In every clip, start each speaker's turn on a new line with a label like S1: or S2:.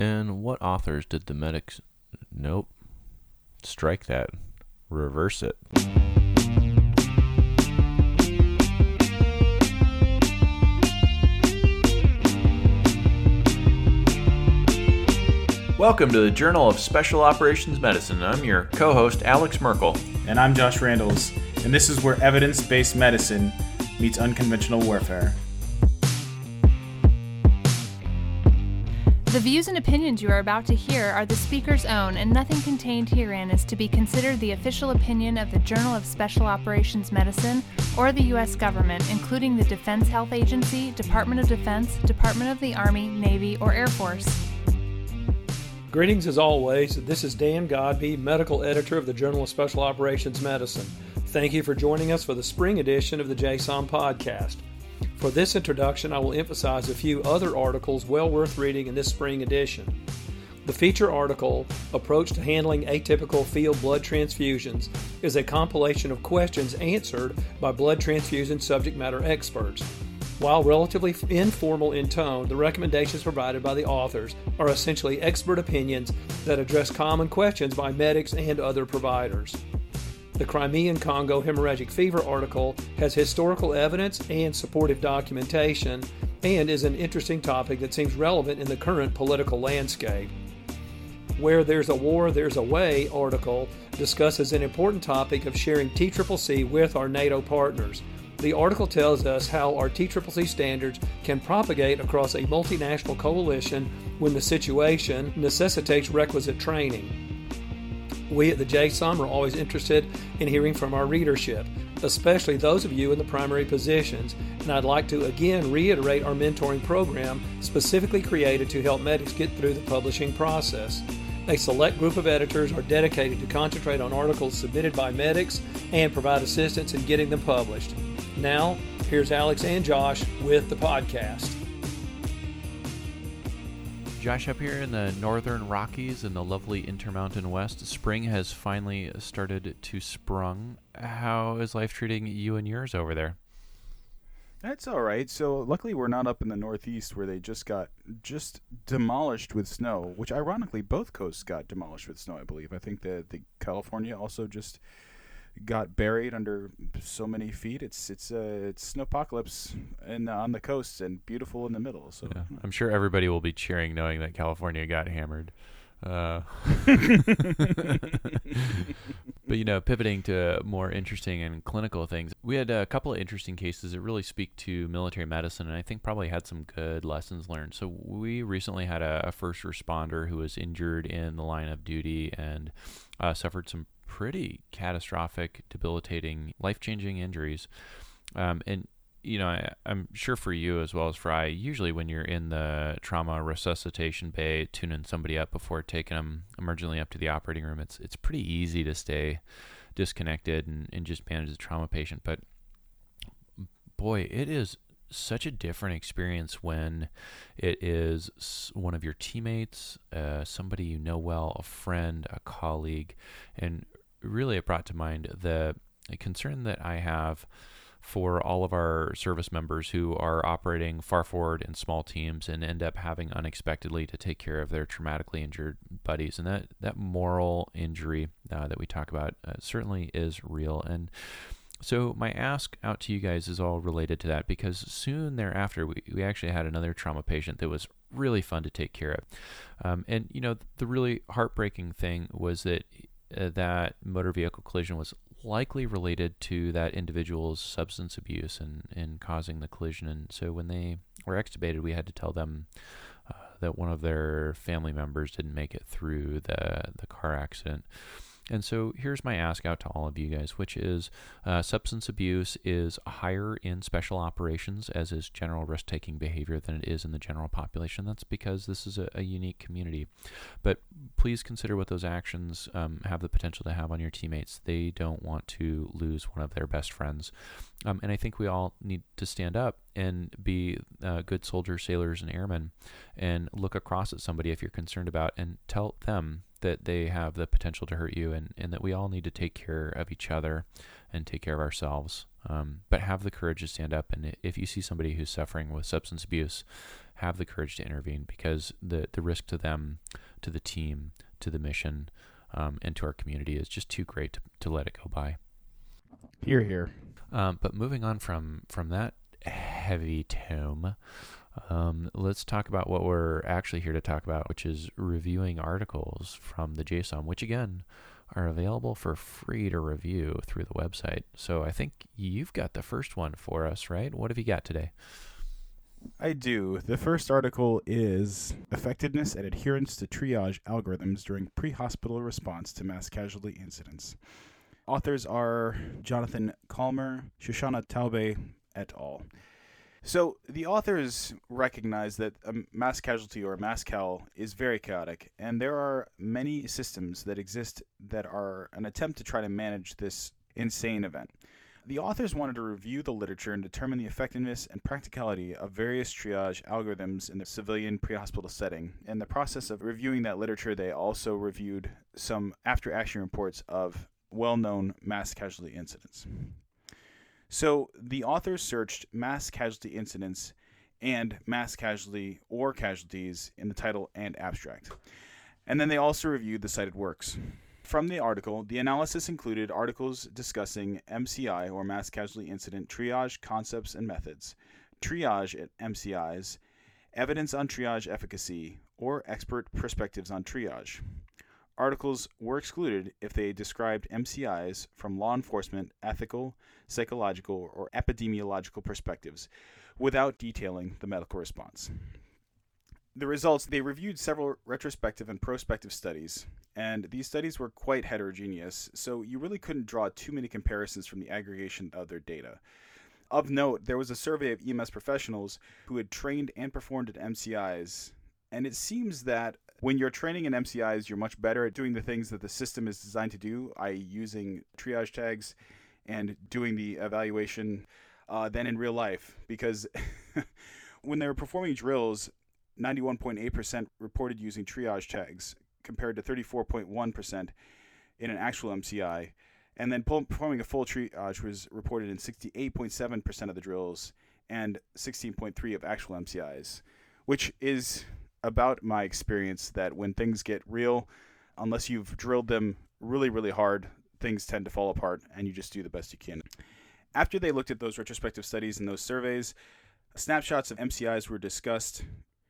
S1: And what authors did the medics... Nope. Strike that. Reverse it. Welcome to the Journal of Special Operations Medicine. I'm your co-host, Alex Merkel.
S2: And I'm Josh Randalls. And this is where evidence-based medicine meets unconventional warfare.
S3: The views and opinions you are about to hear are the speaker's own, and nothing contained herein is to be considered the official opinion of the Journal of Special Operations Medicine or the U.S. government, including the Defense Health Agency, Department of Defense, Department of the Army, Navy, or Air Force.
S4: Greetings as always. This is Dan Godby, medical editor of the Journal of Special Operations Medicine. Thank you for joining us for the spring edition of the JSOM podcast. For this introduction, I will emphasize a few other articles well worth reading in this spring edition. The feature article, Approach to Handling Atypical Field Blood Transfusions, is a compilation of questions answered by blood transfusion subject matter experts. While relatively informal in tone, the recommendations provided by the authors are essentially expert opinions that address common questions by medics and other providers. The Crimean Congo hemorrhagic fever article has historical evidence and supportive documentation and is an interesting topic that seems relevant in the current political landscape. Where There's a War, There's a Way article discusses an important topic of sharing TCCC with our NATO partners. The article tells us how our TCCC standards can propagate across a multinational coalition when the situation necessitates requisite training. We at the JSOM are always interested in hearing from our readership, especially those of you in the primary positions, and I'd like to again reiterate our mentoring program specifically created to help medics get through the publishing process. A select group of editors are dedicated to concentrate on articles submitted by medics and provide assistance in getting them published. Now, here's Alex and Josh with the podcast.
S1: Josh, up here in the northern Rockies in the lovely Intermountain West, spring has finally started to sprung. How is life treating you and yours over there?
S5: That's all right. So luckily we're not up in the Northeast where they just got demolished with snow, which ironically both coasts got demolished with snow, I believe. I think that the California also just got buried under so many feet. It's snowpocalypse and on the coasts and beautiful in the middle. So
S1: yeah, I'm sure everybody will be cheering knowing that California got hammered. But pivoting to more interesting and clinical things, we had a couple of interesting cases that really speak to military medicine, and I think probably had some good lessons learned. So we recently had a first responder who was injured in the line of duty and suffered some pretty catastrophic, debilitating, life-changing injuries. And I'm sure for you as well as for I, usually when you're in the trauma resuscitation bay, tuning somebody up before taking them emergently up to the operating room, it's pretty easy to stay disconnected and just manage the trauma patient. But boy, it is such a different experience when it is one of your teammates, somebody you know well, a friend, a colleague, and really it brought to mind the concern that I have for all of our service members who are operating far forward in small teams and end up having unexpectedly to take care of their traumatically injured buddies. And that moral injury that we talk about certainly is real. And so my ask out to you guys is all related to that, because soon thereafter we actually had another trauma patient that was really fun to take care of. And the really heartbreaking thing was that that motor vehicle collision was likely related to that individual's substance abuse and causing the collision. And so when they were extubated, we had to tell them that one of their family members didn't make it through the car accident. And so here's my ask out to all of you guys, which is substance abuse is higher in special operations, as is general risk-taking behavior, than it is in the general population. That's because this is a unique community. But please consider what those actions have the potential to have on your teammates. They don't want to lose one of their best friends. And I think we all need to stand up and be good soldiers, sailors, and airmen, and look across at somebody if you're concerned about, and tell them that they have the potential to hurt you, and that we all need to take care of each other and take care of ourselves. But have the courage to stand up. And if you see somebody who's suffering with substance abuse, have the courage to intervene, because the risk to them, to the team, to the mission, and to our community is just too great to let it go by.
S5: Hear, hear.
S1: But moving on from that heavy tome, let's talk about what we're actually here to talk about, which is reviewing articles from the JSOM, which again are available for free to review through the website. So I think you've got the first one for us, right? What have you got today?
S5: I do. The first article is Effectiveness and Adherence to Triage Algorithms During Pre-Hospital Response to Mass Casualty Incidents. Authors are Jonathan Calmer, Shoshana Taube, et al. So the authors recognize that a mass casualty or a mass cal is very chaotic, and there are many systems that exist that are an attempt to try to manage this insane event. The authors wanted to review the literature and determine the effectiveness and practicality of various triage algorithms in the civilian pre-hospital setting. In the process of reviewing that literature, they also reviewed some after-action reports of well-known mass casualty incidents. So the authors searched mass casualty incidents and mass casualty or casualties in the title and abstract. And then they also reviewed the cited works. From the article, the analysis included articles discussing MCI or mass casualty incident triage concepts and methods, triage at MCIs, evidence on triage efficacy, or expert perspectives on triage. Articles were excluded if they described MCIs from law enforcement, ethical, psychological, or epidemiological perspectives without detailing the medical response. The results, they reviewed several retrospective and prospective studies, and these studies were quite heterogeneous, so you really couldn't draw too many comparisons from the aggregation of their data. Of note, there was a survey of EMS professionals who had trained and performed at MCIs, and it seems that when you're training in MCIs, you're much better at doing the things that the system is designed to do, i.e. using triage tags and doing the evaluation, than in real life. Because when they were performing drills, 91.8% reported using triage tags compared to 34.1% in an actual MCI. And then performing a full triage was reported in 68.7% of the drills and 16.3% of actual MCIs, which is about my experience that when things get real, unless you've drilled them really, really hard, things tend to fall apart and you just do the best you can. After they looked at those retrospective studies and those surveys, snapshots of MCIs were discussed.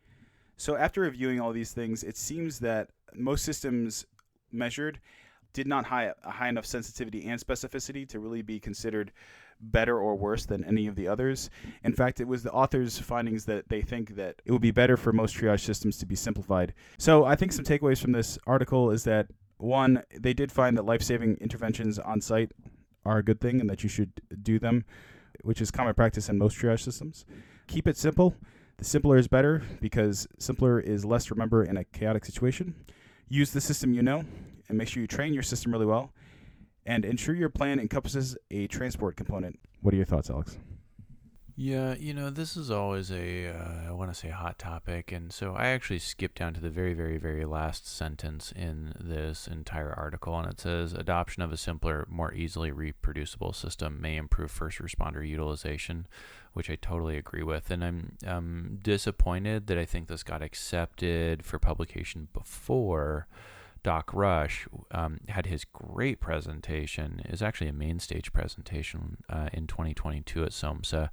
S5: So after reviewing all these things, it seems that most systems measured did not have a high enough sensitivity and specificity to really be considered better or worse than any of the others. In fact, it was the authors' findings that they think that it would be better for most triage systems to be simplified. So I think some takeaways from this article is that, one, they did find that life-saving interventions on site are a good thing and that you should do them, which is common practice in most triage systems. Keep it simple. The simpler is better because simpler is less to remember in a chaotic situation. Use the system you know and make sure you train your system really well. And ensure your plan encompasses a transport component. What are your thoughts, Alex?
S1: Yeah, this is always I want to say hot topic. And so I actually skipped down to the very, very, very last sentence in this entire article. And it says, adoption of a simpler, more easily reproducible system may improve first responder utilization, which I totally agree with. And I'm disappointed that I think this got accepted for publication before Doc Rush had his great presentation. It was actually a main stage presentation in 2022 at SOMSA.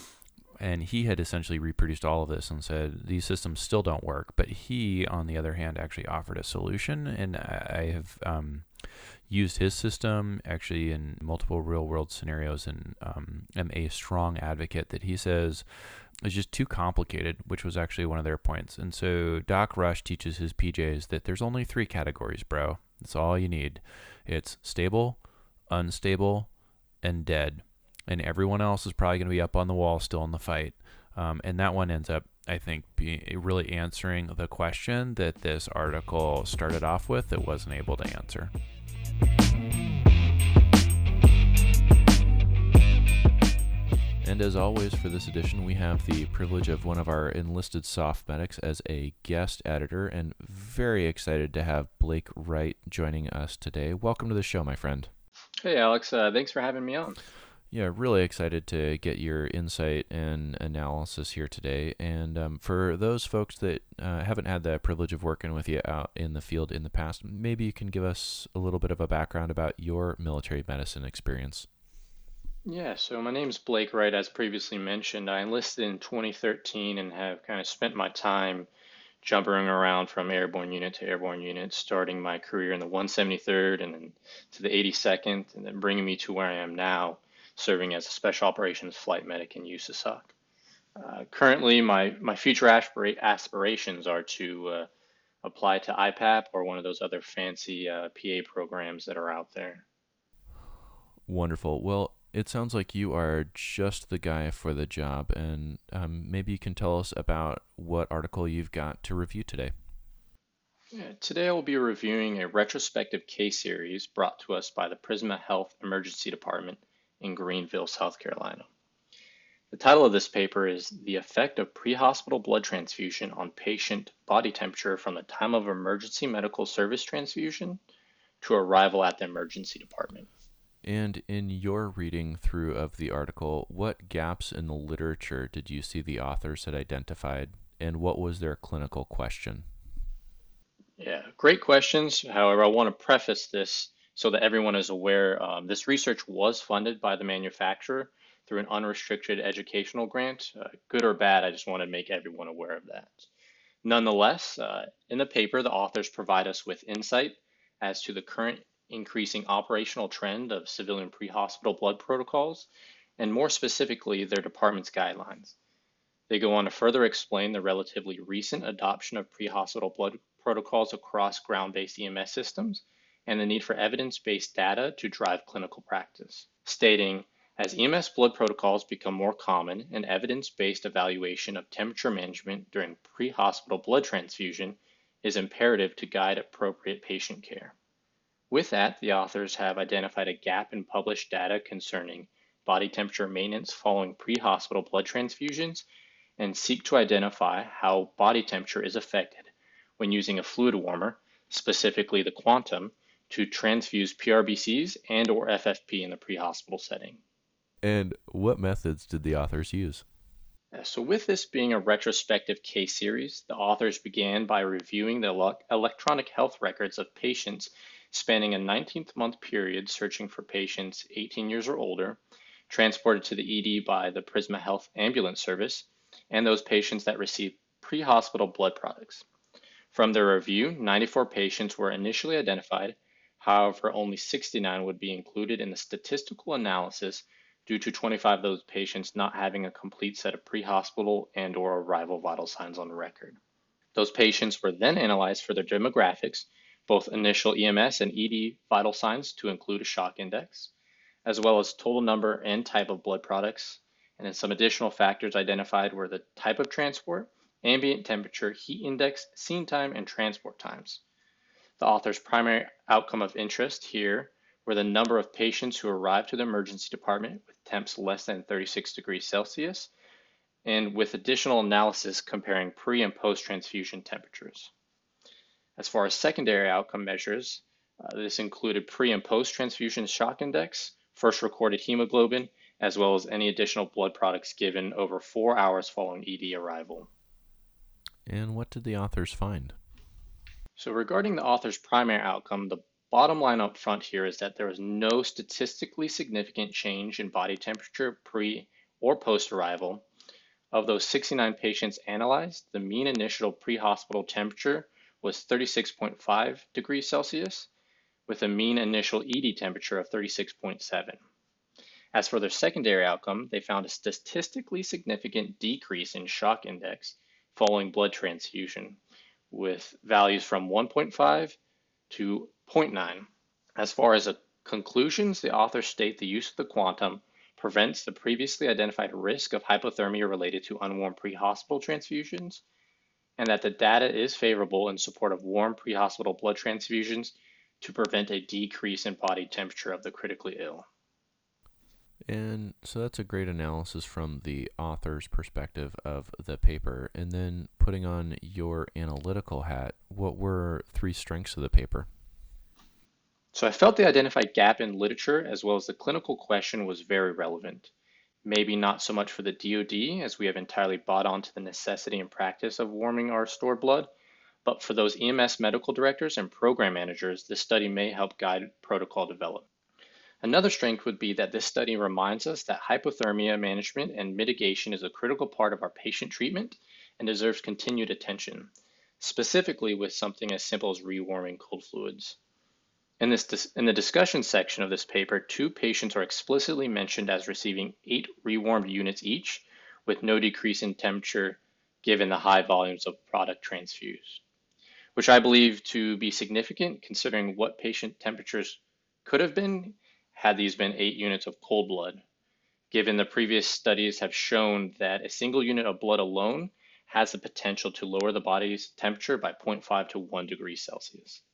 S1: And he had essentially reproduced all of this and said, these systems still don't work. But he, on the other hand, actually offered a solution. And I have used his system actually in multiple real-world scenarios and am a strong advocate that he says is just too complicated, which was actually one of their points. And so Doc Rush teaches his PJs that there's only 3 categories, bro. That's all you need. It's stable, unstable, and dead. And everyone else is probably going to be up on the wall still in the fight. And that one ends up, I think, really answering the question that this article started off with that wasn't able to answer. And as always, for this edition, we have the privilege of one of our enlisted soft medics as a guest editor, and very excited to have Blake Wright joining us today. Welcome to the show, my friend.
S6: Hey, Alex. Thanks for having me on.
S1: Yeah, really excited to get your insight and analysis here today. And for those folks that haven't had the privilege of working with you out in the field in the past, maybe you can give us a little bit of a background about your military medicine experience.
S6: Yeah, so my name's Blake Wright, as previously mentioned. I enlisted in 2013 and have kind of spent my time jumping around from airborne unit to airborne unit, starting my career in the 173rd and then to the 82nd, and then bringing me to where I am now, serving as a Special Operations Flight Medic in USASOC. Currently, my future aspirations are to apply to IPAP or one of those other fancy PA programs that are out there.
S1: Wonderful. Well, it sounds like you are just the guy for the job, and maybe you can tell us about what article you've got to review today.
S6: Yeah, today I will be reviewing a retrospective case series brought to us by the Prisma Health Emergency Department in Greenville, South Carolina. The title of this paper is The Effect of Pre-Hospital Blood Transfusion on Patient Body Temperature from the Time of Emergency Medical Service Transfusion to Arrival at the Emergency Department.
S1: And in your reading through of the article, what gaps in the literature did you see the authors had identified, and what was their clinical question?
S6: Yeah, great questions. However, I want to preface this so that everyone is aware. This research was funded by the manufacturer through an unrestricted educational grant. Good or bad, I just want to make everyone aware of that. Nonetheless, in the paper, the authors provide us with insight as to the current increasing operational trend of civilian pre-hospital blood protocols, and more specifically, their department's guidelines. They go on to further explain the relatively recent adoption of pre-hospital blood protocols across ground-based EMS systems and the need for evidence-based data to drive clinical practice, stating, as EMS blood protocols become more common, an evidence-based evaluation of temperature management during pre-hospital blood transfusion is imperative to guide appropriate patient care. With that, the authors have identified a gap in published data concerning body temperature maintenance following pre-hospital blood transfusions and seek to identify how body temperature is affected when using a fluid warmer, specifically the Quantum, to transfuse PRBCs and or FFP in the pre-hospital setting.
S1: And what methods did the authors use?
S6: So with this being a retrospective case series, the authors began by reviewing the electronic health records of patients spanning a 19th-month period, searching for patients 18 years or older, transported to the ED by the Prisma Health Ambulance Service, and those patients that received pre-hospital blood products. From their review, 94 patients were initially identified. However, only 69 would be included in the statistical analysis due to 25 of those patients not having a complete set of pre-hospital and or arrival vital signs on the record. Those patients were then analyzed for their demographics, both initial EMS and ED vital signs to include a shock index, as well as total number and type of blood products. And then some additional factors identified were the type of transport, ambient temperature, heat index, scene time, and transport times. The author's primary outcome of interest here were the number of patients who arrived to the emergency department with temps less than 36 degrees Celsius, and with additional analysis comparing pre- and post-transfusion temperatures. As far as secondary outcome measures, this included pre- and post-transfusion shock index, first recorded hemoglobin, as well as any additional blood products given over 4 hours following ED arrival.
S1: And what did the authors find?
S6: So regarding the author's primary outcome, the bottom line up front here is that there was no statistically significant change in body temperature pre or post-arrival. Of those 69 patients analyzed, the mean initial pre-hospital temperature was 36.5 degrees Celsius, with a mean initial ED temperature of 36.7. As for their secondary outcome, they found a statistically significant decrease in shock index following blood transfusion, with values from 1.5 to 0.9. As far as conclusions, the authors state the use of the Quantum prevents the previously identified risk of hypothermia related to unwarm pre-hospital transfusions, and that the data is favorable in support of warm pre-hospital blood transfusions to prevent a decrease in body temperature of the critically ill.
S1: And so that's a great analysis from the author's perspective of the paper. And then putting on your analytical hat, what were 3 strengths of the paper?
S6: So I felt the identified gap in literature as well as the clinical question was very relevant. Maybe not so much for the DoD, as we have entirely bought onto the necessity and practice of warming our stored blood, but for those EMS medical directors and program managers, this study may help guide protocol development. Another strength would be that this study reminds us that hypothermia management and mitigation is a critical part of our patient treatment and deserves continued attention, specifically with something as simple as rewarming cold fluids. In the discussion section of this paper, 2 patients are explicitly mentioned as receiving 8 rewarmed units each, with no decrease in temperature given the high volumes of product transfused, which I believe to be significant considering what patient temperatures could have been had these been 8 units of cold blood, given the previous studies have shown that a single unit of blood alone has the potential to lower the body's temperature by 0.5 to 1 degree Celsius.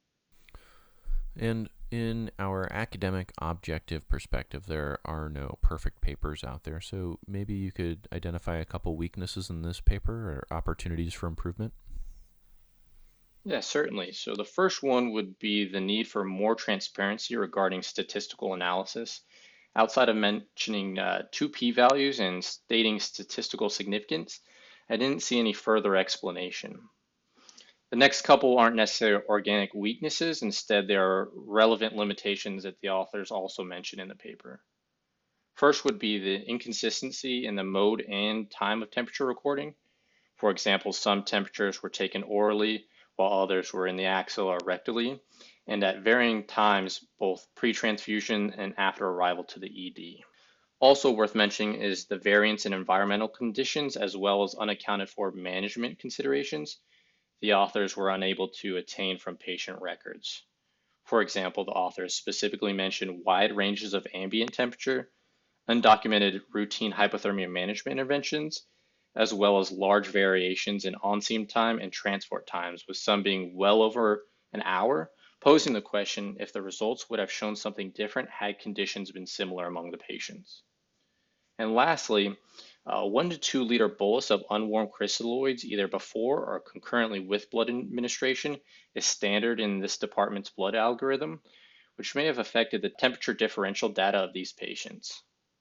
S1: And in our academic objective perspective, there are no perfect papers out there, so maybe you could identify a couple weaknesses in this paper or opportunities for improvement?
S6: Yeah, certainly. So the first one would be the need for more transparency regarding statistical analysis. Outside of mentioning 2 p-values and stating statistical significance, I didn't see any further explanation. The next couple aren't necessarily organic weaknesses. Instead, they are relevant limitations that the authors also mention in the paper. First would be the inconsistency in the mode and time of temperature recording. For example, some temperatures were taken orally while others were in the axial or rectally, and at varying times, both pre-transfusion and after arrival to the ED. Also worth mentioning is the variance in environmental conditions as well as unaccounted for management considerations the authors were unable to attain from patient records. For example, the authors specifically mentioned wide ranges of ambient temperature, undocumented routine hypothermia management interventions, as well as large variations in on-scene time and transport times, with some being well over an hour, posing the question if the results would have shown something different had conditions been similar among the patients. And lastly, 1 to 2 liter bolus of unwarmed crystalloids either before or concurrently with blood administration is standard in this department's blood algorithm, which may have affected the temperature differential data of these patients.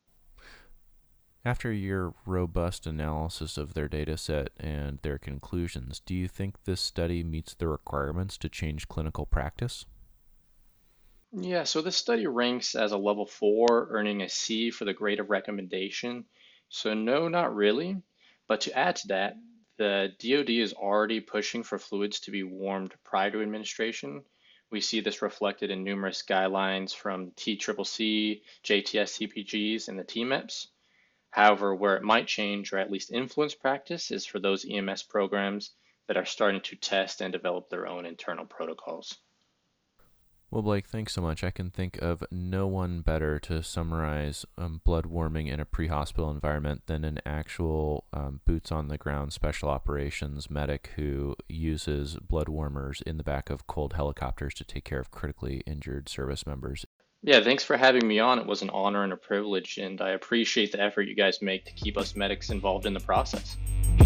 S1: After your robust analysis of their data set and their conclusions, do you think this study meets the requirements to change clinical practice?
S6: Yeah, so this study ranks as a level 4, earning a C for the grade of recommendation. So no, not really. But to add to that, the DoD is already pushing for fluids to be warmed prior to administration. We see this reflected in numerous guidelines from TCCC, JTS CPGs, and the TMEPS. However, where it might change or at least influence practice is for those EMS programs that are starting to test and develop their own internal protocols.
S1: Well, Blake, thanks so much. I can think of no one better to summarize blood warming in a pre-hospital environment than an actual boots-on-the-ground special operations medic who uses blood warmers in the back of cold helicopters to take care of critically injured service members.
S6: Yeah, thanks for having me on. It was an honor and a privilege, and I appreciate the effort you guys make to keep us medics involved in the process.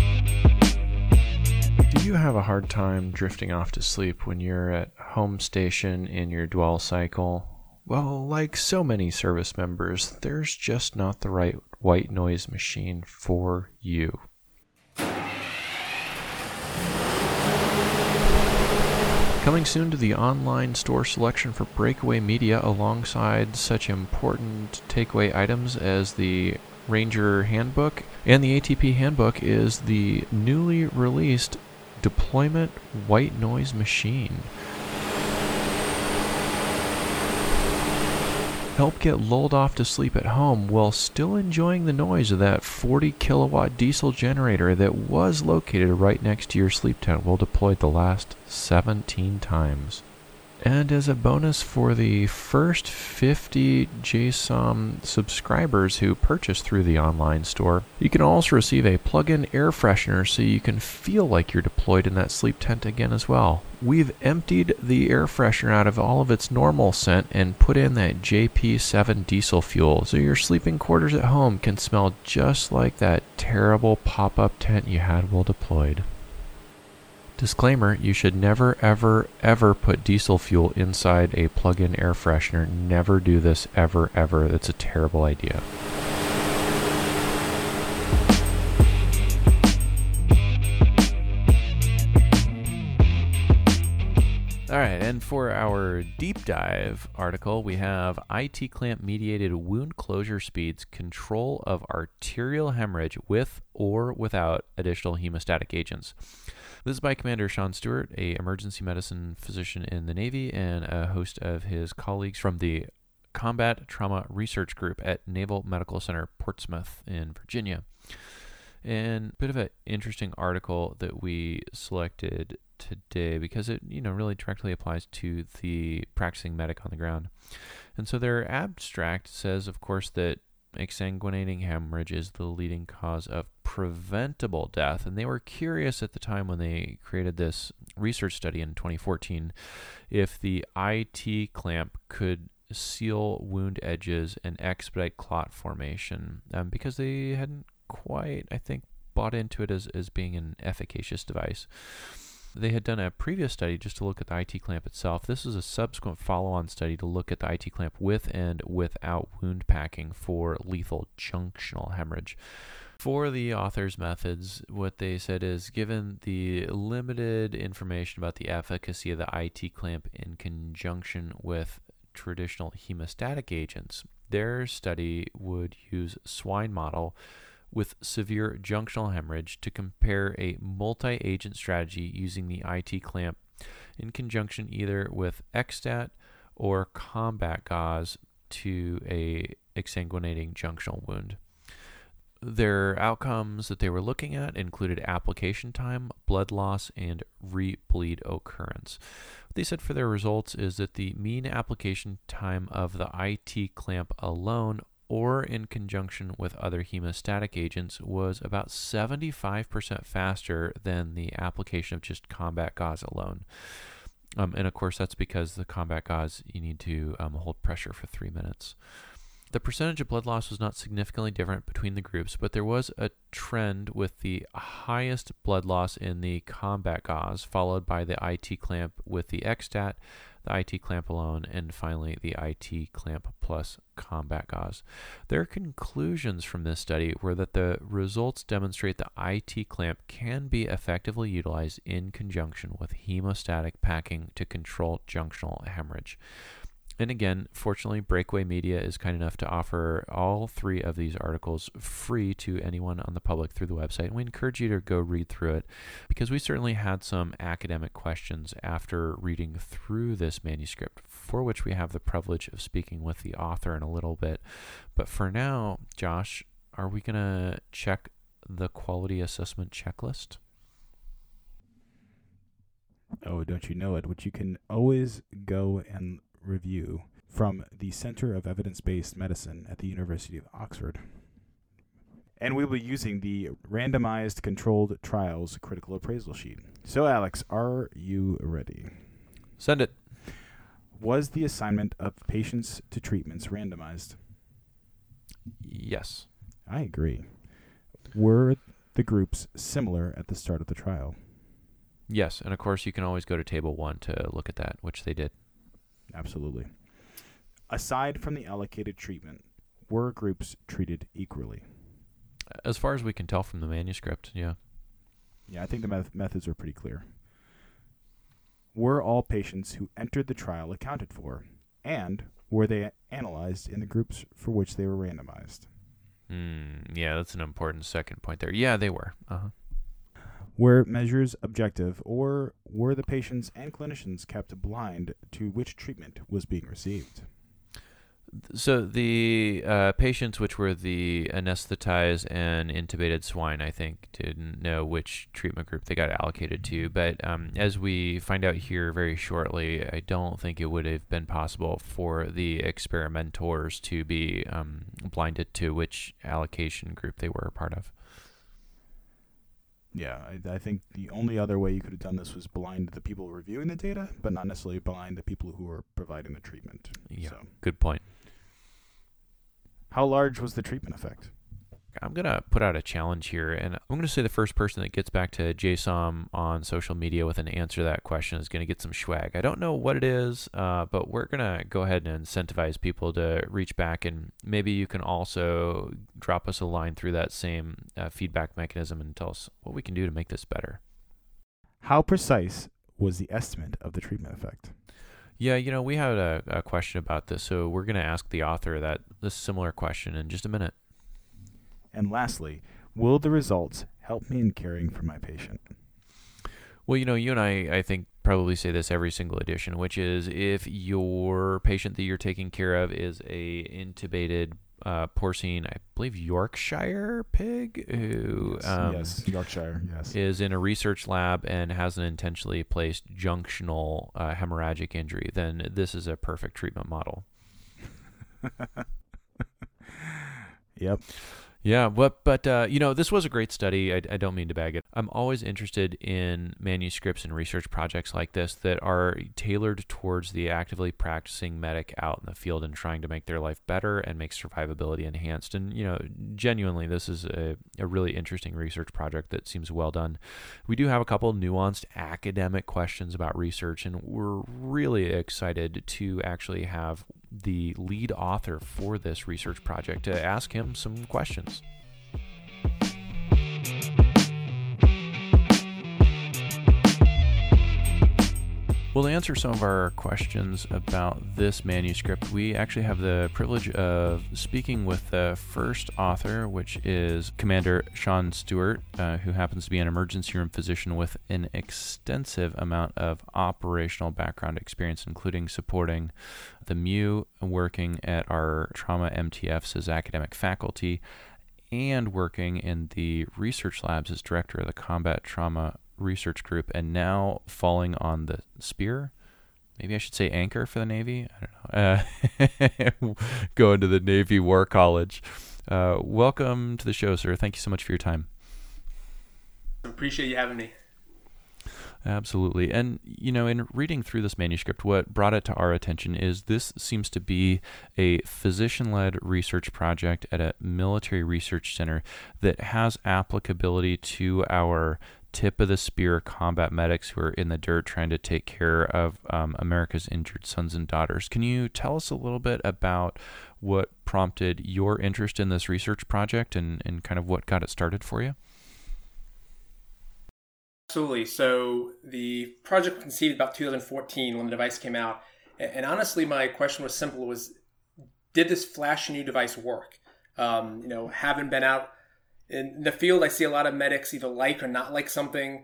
S7: Do you have a hard time drifting off to sleep when you're at home station in your dwell cycle? Well, like so many service members, there's just not the right white noise machine for you. Coming soon to the online store selection for Breakaway Media, alongside such important takeaway items as the Ranger Handbook and the ATP Handbook, is the newly released Deployment White Noise Machine. Help get lulled off to sleep at home while still enjoying the noise of that 40 kilowatt diesel generator that was located right next to your sleep tent while deployed the last 17 times. And as a bonus for the first 50 JSOM subscribers who purchase through the online store, you can also receive a plug-in air freshener so you can feel like you're deployed in that sleep tent again as well. We've emptied the air freshener out of all of its normal scent and put in that JP7 diesel fuel so your sleeping quarters at home can smell just like that terrible pop-up tent you had while deployed. Disclaimer, you should never, ever, ever put diesel fuel inside a plug-in air freshener. Never do this, ever, ever. That's a terrible idea.
S1: All right, and for our deep dive article, we have IT clamp mediated wound closure speeds, control of arterial hemorrhage with or without additional hemostatic agents. This is by Commander Sean Stewart, a emergency medicine physician in the Navy and a host of his colleagues from the Combat Trauma Research Group at Naval Medical Center, Portsmouth in Virginia. And a bit of an interesting article that we selected today because it, really directly applies to the practicing medic on the ground. And so their abstract says, of course, that exsanguinating hemorrhage is the leading cause of preventable death. And they were curious at the time when they created this research study in 2014 if the IT clamp could seal wound edges and expedite clot formation because they hadn't quite, I think, bought into it as being an efficacious device. They had done a previous study just to look at the IT clamp itself. This is a subsequent follow-on study to look at the IT clamp with and without wound packing for lethal junctional hemorrhage. For the authors' methods, what they said is, given the limited information about the efficacy of the IT clamp in conjunction with traditional hemostatic agents, their study would use swine model with severe junctional hemorrhage to compare a multi-agent strategy using the IT clamp in conjunction either with XStat or combat gauze to a exsanguinating junctional wound. Their outcomes that they were looking at included application time, blood loss, and rebleed occurrence. What they said for their results is that the mean application time of the IT clamp alone or in conjunction with other hemostatic agents was about 75% faster than the application of just combat gauze alone. And of course, that's because the combat gauze, you need to hold pressure for 3 minutes. The percentage of blood loss was not significantly different between the groups, but there was a trend with the highest blood loss in the combat gauze, followed by the IT clamp with the XStat, the IT clamp alone, and finally the IT clamp plus combat gauze. Their conclusions from this study were that the results demonstrate the IT clamp can be effectively utilized in conjunction with hemostatic packing to control junctional hemorrhage. And again, fortunately, Breakaway Media is kind enough to offer all 3 of these articles free to anyone on the public through the website. And we encourage you to go read through it because we certainly had some academic questions after reading through this manuscript, for which we have the privilege of speaking with the author in a little bit. But for now, Josh, are we going to check the quality assessment checklist?
S5: Oh, don't you know it? Which you can always go and review from the Center of Evidence-Based Medicine at the University of Oxford. And we'll be using the Randomized Controlled Trials Critical Appraisal Sheet. So, Alex, are you ready?
S1: Send it.
S5: Was the assignment of patients to treatments randomized?
S1: Yes.
S5: I agree. Were the groups similar at the start of the trial?
S1: Yes, and of course you can always go to Table 1 to look at that, which they did.
S5: Absolutely. Aside from the allocated treatment, were groups treated equally?
S1: As far as we can tell from the manuscript, yeah.
S5: Yeah, I think the methods are pretty clear. Were all patients who entered the trial accounted for? And were they analyzed in the groups for which they were randomized?
S1: Yeah, that's an important second point there. Yeah, they were.
S5: Were measures objective, or were the patients and clinicians kept blind to which treatment was being received?
S1: So the patients, which were the anesthetized and intubated swine, I think, didn't know which treatment group they got allocated to. But as we find out here very shortly, I don't think it would have been possible for the experimentors to be blinded to which allocation group they were a part of.
S5: Yeah, I think the only other way you could have done this was blind the people reviewing the data, but not necessarily blind the people who were providing the treatment.
S1: Yeah,
S5: So,
S1: good point.
S5: how large was the treatment effect?
S1: I'm going to put out a challenge here, and I'm going to say the first person that gets back to JSOM on social media with an answer to that question is going to get some swag. I don't know what it is, but we're going to go ahead and incentivize people to reach back, and maybe you can also drop us a line through that same feedback mechanism and tell us what we can do to make this better.
S5: How precise was the estimate of the treatment effect?
S1: Yeah, we had a question about this, so we're going to ask the author this similar question in just a minute.
S5: And lastly, will the results help me in caring for my patient?
S1: Well, you and I think, probably say this every single edition, which is if your patient that you're taking care of is a intubated porcine, I believe Yorkshire pig, who
S5: yes, Yorkshire, yes,
S1: is in a research lab and has an intentionally placed junctional hemorrhagic injury, then this is a perfect treatment model.
S5: Yep.
S1: Yeah, but this was a great study. I don't mean to bag it. I'm always interested in manuscripts and research projects like this that are tailored towards the actively practicing medic out in the field and trying to make their life better and make survivability enhanced. And, genuinely, this is a really interesting research project that seems well done. We do have a couple nuanced academic questions about research, and we're really excited to actually have the lead author for this research project to ask him some questions. Well, to answer some of our questions about this manuscript, we actually have the privilege of speaking with the first author, which is Commander Sean Stewart, who happens to be an emergency room physician with an extensive amount of operational background experience, including supporting the MU, working at our trauma MTFs as academic faculty, and working in the research labs as director of the Combat Trauma Research Group, and now falling on the spear. Maybe I should say anchor for the Navy. I don't know. Going to the Navy War College. Welcome to the show, sir. Thank you so much for your time.
S8: Appreciate you having me.
S1: Absolutely. And, in reading through this manuscript, what brought it to our attention is this seems to be a physician-led research project at a military research center that has applicability to our tip-of-the-spear combat medics who are in the dirt trying to take care of America's injured sons and daughters. Can you tell us a little bit about what prompted your interest in this research project and kind of what got it started for you?
S8: Absolutely. So the project was conceived about 2014 when the device came out. And honestly, my question was simple, did this flashy new device work? Having been out in the field, I see a lot of medics either like or not like something.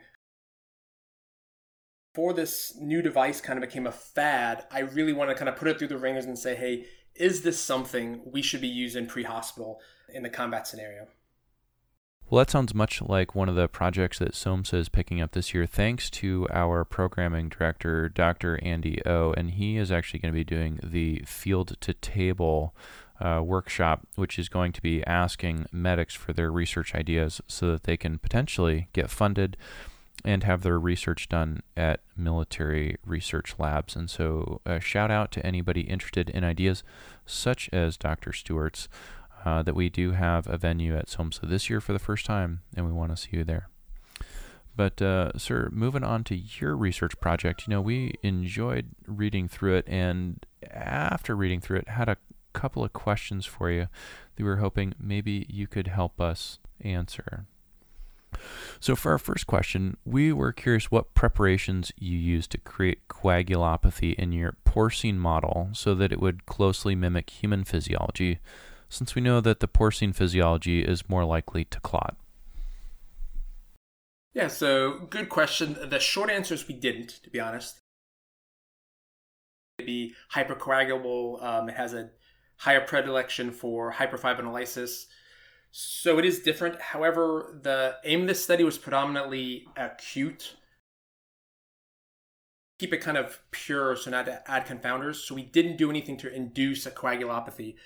S8: Before this new device kind of became a fad, I really want to kind of put it through the ringers and say, hey, is this something we should be using pre-hospital in the combat scenario?
S1: Well, that sounds much like one of the projects that SOMSA is picking up this year, thanks to our programming director, Dr. Andy O. And he is actually going to be doing the Field to Table workshop, which is going to be asking medics for their research ideas so that they can potentially get funded and have their research done at military research labs. And so a shout out to anybody interested in ideas such as Dr. Stewart's, that we do have a venue at SOMSA this year for the first time, and we want to see you there. But, sir, moving on to your research project, we enjoyed reading through it, and after reading through it, had a couple of questions for you that we were hoping maybe you could help us answer. So for our first question, we were curious what preparations you used to create coagulopathy in your porcine model so that it would closely mimic human physiology, since we know that the porcine physiology is more likely to clot.
S8: Yeah, so good question. The short answer is we didn't, to be honest. It'd be hypercoagulable. It has a higher predilection for hyperfibrinolysis. So it is different. However, the aim of this study was predominantly acute. Keep it kind of pure, so not to add confounders. So we didn't do anything to induce a coagulopathy.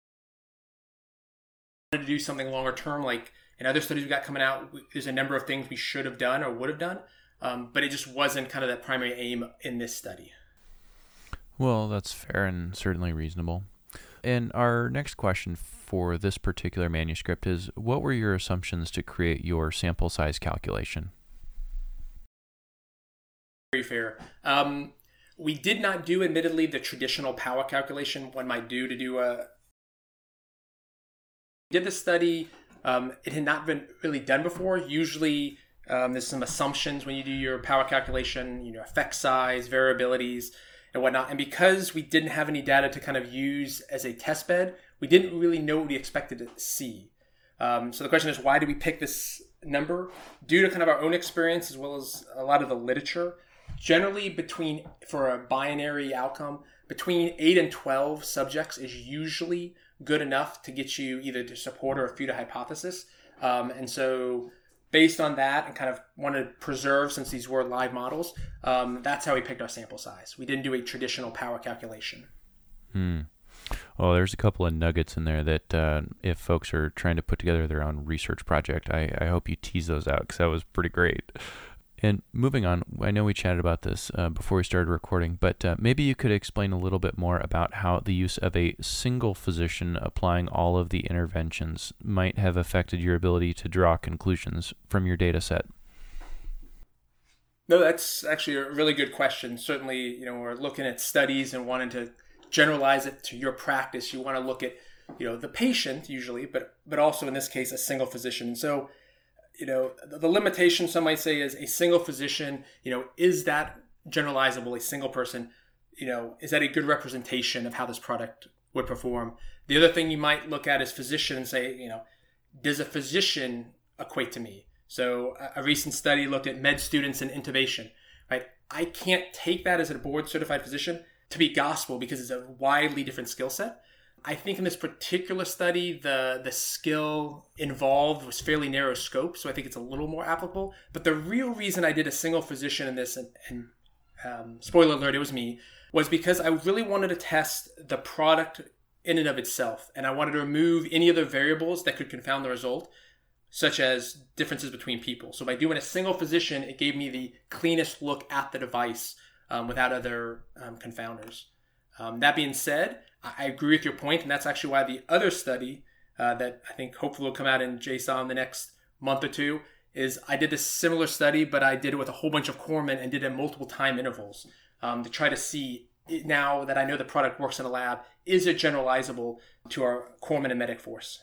S8: To do something longer term, like in other studies we got coming out, there's a number of things we should have done or would have done, but it just wasn't kind of the primary aim in this study.
S1: Well, that's fair and certainly reasonable. and our next question for this particular manuscript is, what were your assumptions to create your sample size calculation?
S8: Very fair. We did not do, admittedly, the traditional power calculation one might do to do a... We did the study. It had not been really done before. Usually, there's some assumptions when you do your power calculation, effect size, variabilities, and whatnot. And because we didn't have any data to kind of use as a test bed, we didn't really know what we expected to see. So the question is, why did we pick this number? Due to kind of our own experience as well as a lot of the literature, generally for a binary outcome, between 8 and 12 subjects is usually good enough to get you either to support or refute a hypothesis. And so based on that, and kind of wanted to preserve, since these were live models, that's how we picked our sample size. We didn't do a traditional power calculation.
S1: Well, there's a couple of nuggets in there that if folks are trying to put together their own research project, I hope you tease those out, because that was pretty great. And moving on, I know we chatted about this before we started recording, but maybe you could explain a little bit more about how the use of a single physician applying all of the interventions might have affected your ability to draw conclusions from your data set.
S8: No, that's actually a really good question. Certainly, we're looking at studies and wanting to generalize it to your practice. You want to look at, the patient usually, but also in this case, a single physician. So, the limitation, some might say, is a single physician, is that generalizable, a single person, is that a good representation of how this product would perform? The other thing you might look at is physician and say, does a physician equate to me? So a recent study looked at med students and intubation, right? I can't take that as a board certified physician to be gospel because it's a widely different skill set. I think in this particular study, the skill involved was fairly narrow scope, so I think it's a little more applicable. But the real reason I did a single physician in this, and spoiler alert, it was me, was because I really wanted to test the product in and of itself, and I wanted to remove any other variables that could confound the result, such as differences between people. So by doing a single physician, it gave me the cleanest look at the device without other confounders. That being said, I agree with your point, and that's actually why the other study that I think hopefully will come out in JSON in the next month or two is I did a similar study, but I did it with a whole bunch of corpsmen and did it at multiple time intervals to try to see, now that I know the product works in a lab, is it generalizable to our corpsmen and medic force?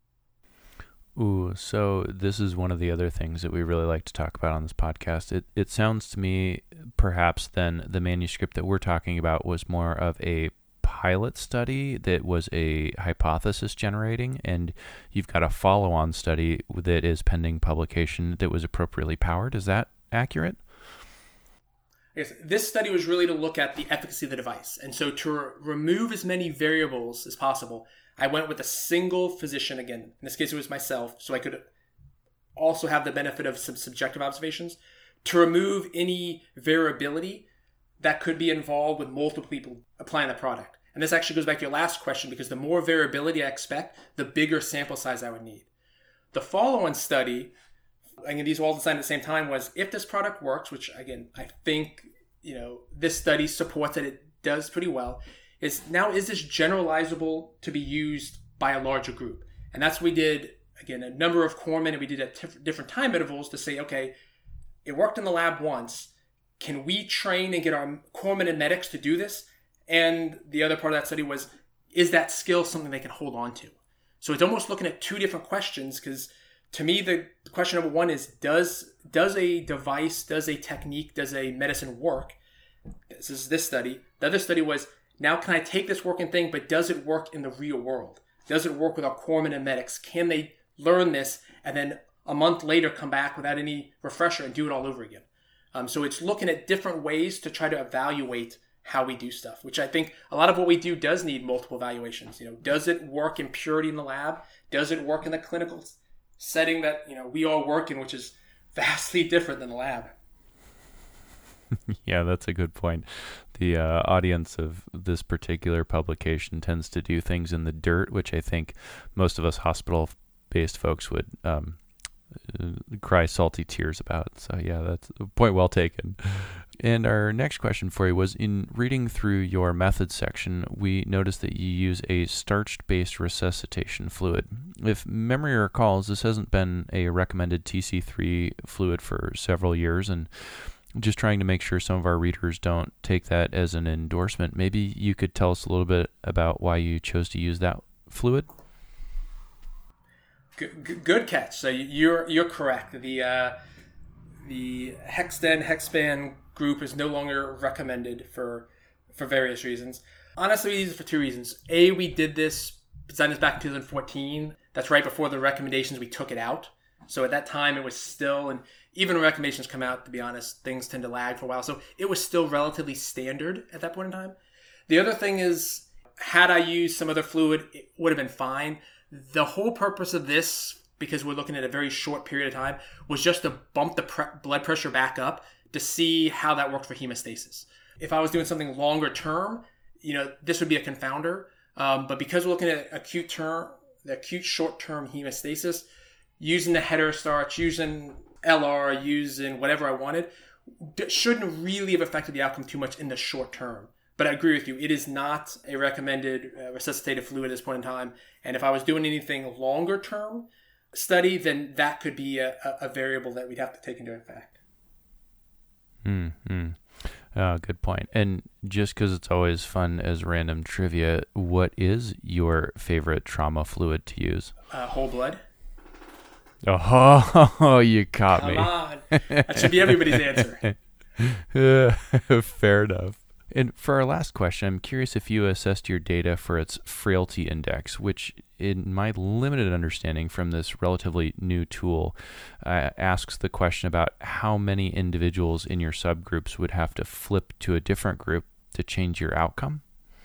S1: Ooh, so this is one of the other things that we really like to talk about on this podcast. It sounds to me, perhaps then, the manuscript that we're talking about was more of a pilot study that was a hypothesis generating, and you've got a follow-on study that is pending publication that was appropriately powered. Is that accurate?
S8: Yes, this study was really to look at the efficacy of the device. And so to remove as many variables as possible, I went with a single physician again. In this case, it was myself, so I could also have the benefit of some subjective observations to remove any variability that could be involved with multiple people applying the product. And this actually goes back to your last question, because the more variability I expect, the bigger sample size I would need. The follow-on study, again, these were all designed at the same time, was if this product works, which again, I think, this study supports that it does pretty well, is this generalizable to be used by a larger group? And that's what we did, again, a number of corpsmen, and we did at different time intervals to say, okay, it worked in the lab once. Can we train and get our corpsmen and medics to do this? And the other part of that study was, is that skill something they can hold on to? So it's almost looking at two different questions, because to me, the question number one is, does a device, does a technique, does a medicine work? This is this study. The other study was, now can I take this working thing, but does it work in the real world? Does it work with our corpsmen and medics? Can they learn this and then a month later come back without any refresher and do it all over again? So it's looking at different ways to try to evaluate how we do stuff, which I think a lot of what we do does need multiple evaluations. Does it work in purity in the lab? Does it work in the clinical setting that we all work in, which is vastly different than the lab?
S1: Yeah, that's a good point. The audience of this particular publication tends to do things in the dirt, which I think most of us hospital-based folks would cry salty tears about. So yeah, that's a point well taken. And our next question for you was, in reading through your methods section, we noticed that you use a starch-based resuscitation fluid. If memory recalls, this hasn't been a recommended TC3 fluid for several years, and just trying to make sure some of our readers don't take that as an endorsement. Maybe you could tell us a little bit about why you chose to use that fluid?
S8: Good catch. So you're correct. The Hexspan group is no longer recommended for various reasons. Honestly, we use it for two reasons. A, we did this, designed this back in 2014. That's right before the recommendations, we took it out. So at that time, it was still, and even when recommendations come out, to be honest, things tend to lag for a while. So it was still relatively standard at that point in time. The other thing is, had I used some other fluid, it would have been fine. The whole purpose of this, because we're looking at a very short period of time, was just to bump the blood pressure back up to see how that worked for hemostasis. If I was doing something longer term, this would be a confounder. But because we're looking at acute short-term hemostasis, using the header starch, using LR, using whatever I wanted, shouldn't really have affected the outcome too much in the short term. But I agree with you. It is not a recommended resuscitative fluid at this point in time. And if I was doing anything longer term study, then that could be a variable that we'd have to take into effect.
S1: Good point. And just because it's always fun as random trivia, what is your favorite trauma fluid to use?
S8: Whole blood.
S1: Oh, you caught me.
S8: Come on. That should be everybody's answer.
S1: Fair enough. And for our last question, I'm curious if you assessed your data for its frailty index, which in my limited understanding from this relatively new tool, asks the question about how many individuals in your subgroups would have to flip to a different group to change your outcome.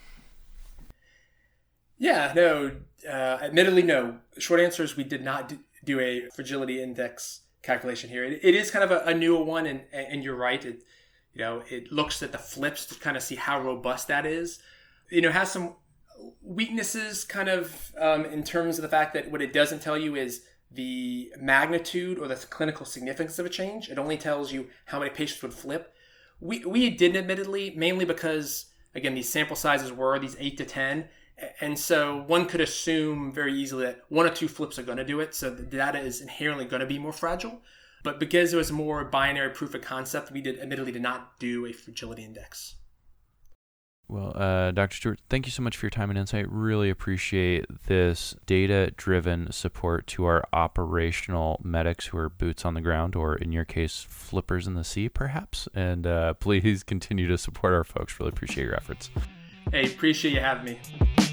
S8: Yeah, no. Admittedly, no. Short answer is we did not do a fragility index calculation here. It is kind of a newer one, and you're right. It looks at the flips to kind of see how robust that is. It has some weaknesses kind of in terms of the fact that what it doesn't tell you is the magnitude or the clinical significance of a change. It only tells you how many patients would flip. We didn't, admittedly, mainly because, again, these sample sizes were these 8 to 10. And so one could assume very easily that 1 or 2 flips are going to do it. So the data is inherently going to be more fragile. But because it was more binary proof of concept, we admittedly did not do a fragility index.
S1: Well, Dr. Stewart, thank you so much for your time and insight. Really appreciate this data-driven support to our operational medics who are boots on the ground, or in your case, flippers in the sea, perhaps. And please continue to support our folks. Really appreciate your efforts.
S8: Hey, appreciate you having me.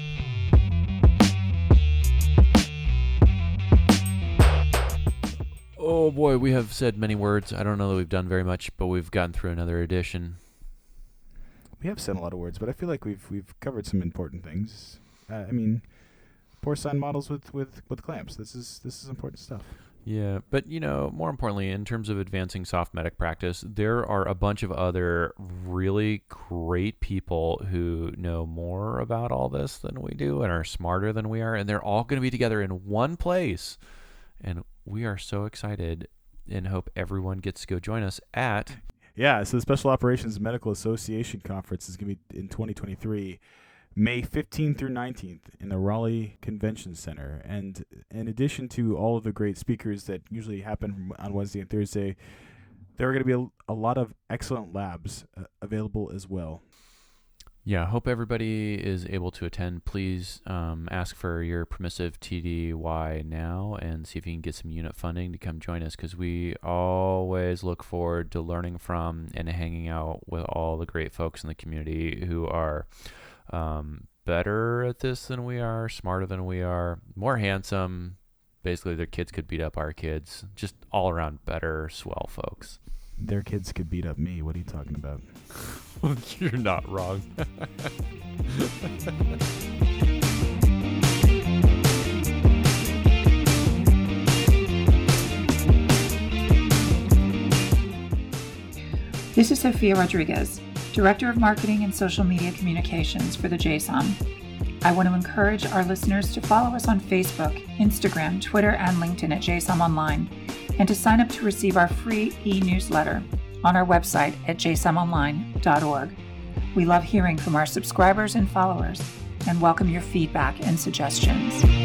S1: Oh boy, we have said many words. I don't know that we've done very much, but we've gotten through another edition.
S5: We have said a lot of words, but I feel like we've covered some important things. Porcine models with clamps. This is important stuff.
S1: Yeah, but more importantly, in terms of advancing soft medic practice, there are a bunch of other really great people who know more about all this than we do and are smarter than we are, and they're all going to be together in one place. And we are so excited and hope everyone gets to go join us at...
S5: Yeah, so the Special Operations Medical Association Conference is going to be in 2023, May 15th through 19th in the Raleigh Convention Center. And in addition to all of the great speakers that usually happen on Wednesday and Thursday, there are going to be a lot of excellent labs available as well.
S1: Yeah, hope everybody is able to attend. Please ask for your permissive TDY now and see if you can get some unit funding to come join us, because we always look forward to learning from and hanging out with all the great folks in the community who are better at this than we are, smarter than we are, more handsome. Basically, their kids could beat up our kids. Just all around better, swell folks.
S5: Their kids could beat up me. What are you talking about?
S1: You're not wrong.
S9: This is Sophia Rodriguez, Director of Marketing and Social Media Communications for the JSOM. I want to encourage our listeners to follow us on Facebook, Instagram, Twitter, and LinkedIn at JSOM Online, and to sign up to receive our free e-newsletter. on our website at jsomonline.org. We love hearing from our subscribers and followers and welcome your feedback and suggestions.